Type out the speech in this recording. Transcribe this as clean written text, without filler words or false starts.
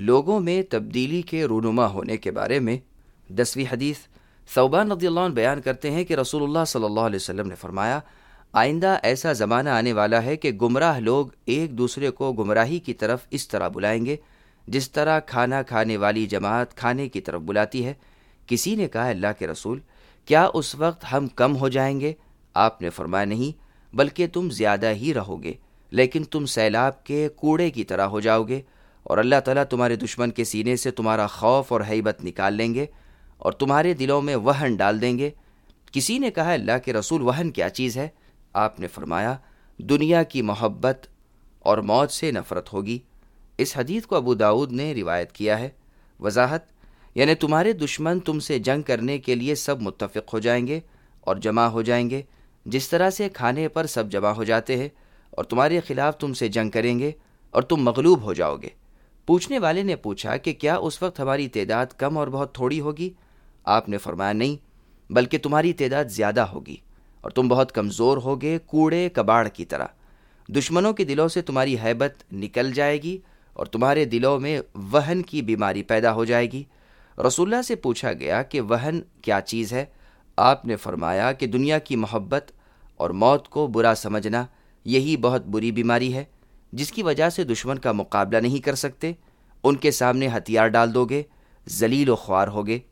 لوگوں میں تبدیلی کے رونما ہونے کے بارے میں 10ویں حدیث ثوبان رضی اللہ عنہ بیان کرتے ہیں کہ رسول اللہ صلی اللہ علیہ وسلم نے فرمایا، آئندہ ایسا زمانہ آنے والا ہے کہ گمراہ لوگ ایک دوسرے کو گمراہی کی طرف اس طرح بلائیں گے جس طرح کھانا کھانے والی جماعت کھانے کی طرف بلاتی ہے۔ کسی نے کہا، اللہ کے رسول، کیا اس وقت ہم کم ہو جائیں گے؟ آپ نے فرمایا، نہیں، بلکہ تم زیادہ ہی رہو گے، لیکن تم سیلاب کے کوڑے کی طرح ہو جاؤ گے، اور اللہ تعالیٰ تمہارے دشمن کے سینے سے تمہارا خوف اور ہیبت نکال لیں گے اور تمہارے دلوں میں وہن ڈال دیں گے۔ کسی نے کہا، اللہ کے رسول، وہن کیا چیز ہے؟ آپ نے فرمایا، دنیا کی محبت اور موت سے نفرت ہوگی۔ اس حدیث کو ابو داؤد نے روایت کیا ہے۔ وضاحت، یعنی تمہارے دشمن تم سے جنگ کرنے کے لیے سب متفق ہو جائیں گے اور جمع ہو جائیں گے، جس طرح سے کھانے پر سب جمع ہو جاتے ہیں، اور تمہارے خلاف تم سے جنگ کریں گے اور تم مغلوب ہو جاؤ گے۔ پوچھنے والے نے پوچھا کہ کیا اس وقت ہماری تعداد کم اور بہت تھوڑی ہوگی؟ آپ نے فرمایا، نہیں، بلکہ تمہاری تعداد زیادہ ہوگی اور تم بہت کمزور ہوگے، کوڑے کباڑ کی طرح۔ دشمنوں کے دلوں سے تمہاری ہیبت نکل جائے گی اور تمہارے دلوں میں وہن کی بیماری پیدا ہو جائے گی۔ رسول اللہ سے پوچھا گیا کہ وہن کیا چیز ہے؟ آپ نے فرمایا کہ دنیا کی محبت اور موت کو برا سمجھنا، یہی بہت بری بیماری ہے جس کی وجہ سے دشمن کا مقابلہ نہیں کر سکتے، ان کے سامنے ہتھیار ڈال دو گے، ذلیل و خوار ہوگے۔